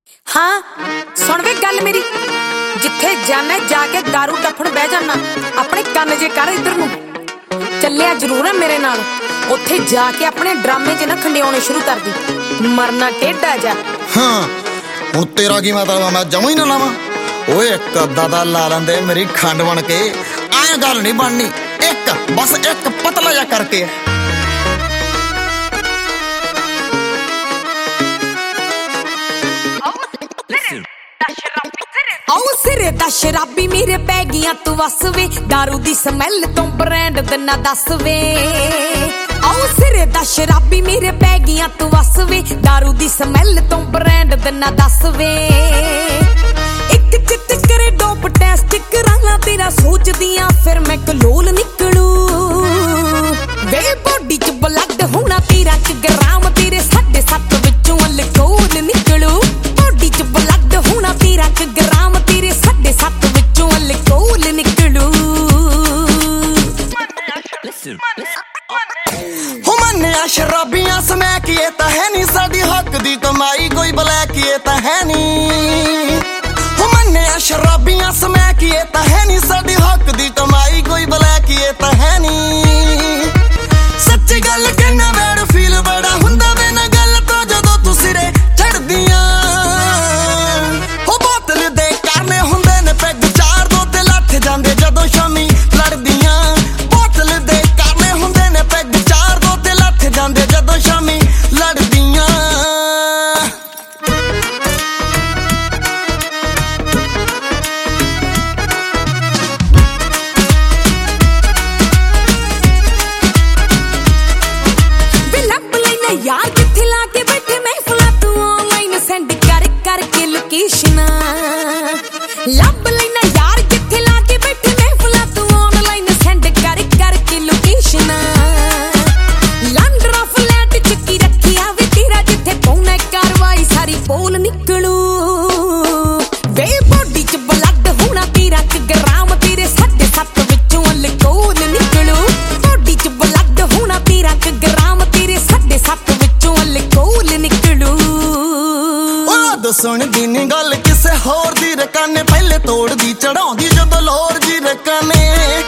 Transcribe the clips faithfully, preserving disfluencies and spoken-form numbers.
हाँ सुन वे गल मेरी, जिथे जाना जाके दारू टफन बह जाना, अपने कन जे कर इधर नूं चलिया जरूर है मेरे नाल, उत्थे जाके अपने ड्रामे च ना खंडियाने शुरू कर दी, मरना टेढ़ा जा। हाँ हुण तेरा की मतलब, मैं जमां ही ना लावां। ओए एक अद्धा दा ला लैंदे मेरी खंड बन के, ऐ गल नहीं बननी, एक बस एक पतला जा करके। आओ सिरे दा शराबी मेरे पै गईयां तू वस वे, दारू दी स्मैल तो ब्रांड दना दस वे। आओ सिरे दा शराबी मेरे पै गईयां तू वस वे, दारू दी स्मैल तो ब्रांड दना दस वे। एक चित करे डोप टेस्ट कराला तेरा सोचदियां, फिर मैं कलोल निकलू वे बॉडी च ब्लड होना तेरा च ग्राम, तेरे साढ़े सत्त विचों अल्कोहल निकलू। बॉडी च ब्लड होना तेरा च ग्राम, तेरे साढ़े सत्त विचों अल्कोहल निकलू। हो मन्निया शराबियां समैक ये तां है नी, साडी हक दी कमाई कोई ब्लैक ये तां है नी। हो मन्निया शराबियां समैक ये तां है नी, साडी हक दी कमाई कोई ब्लैक ये तां है नी। सच्ची गल कहना वैड फील बड़ा हुंदा वे ना गल तो जदों तू सिरे चढ़दियां। हो बोतल दे कारने हुंदे ने पैग चार दो ते लथ जांदे जदों शामी लड़दियां। बोतल दे कारने हुंदे ने पैग चार दो ते लथ जांदे जदों शामी लड़दियां। यार किथे लाके बैठे महफिला, तू ऑनलाइन सेंड कर करके लोकेशन लब लेना। यार किथे लाके बैठे महफिला, तू ऑनलाइन सेंड कर करके लोकेशन। लंडर फ्लैट चुकी रखिया वे तेरा, जिथे पौना कार्रवाई सारी पोल निकलू। वे बॉडी च ब्लड होना तेरा च ग्राम, तेरे साढ़े सत्त विचों अल्कोहल निकलू। बॉडी च ब्लड होना तेरा च ग्राम, तेरे साढ़े सत्त विचों अल्कोहल निकलू। ओ सुन दी नी गल किसे होर दी रकाने, पहले तोड़ दी चढ़ाउंदी जदों लोर जी रकाने।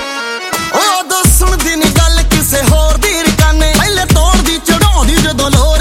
ओ सुन दी नी गल किसे होर दी रकाने, पहले तोड़ दी चढ़ाउंदी जदों लोर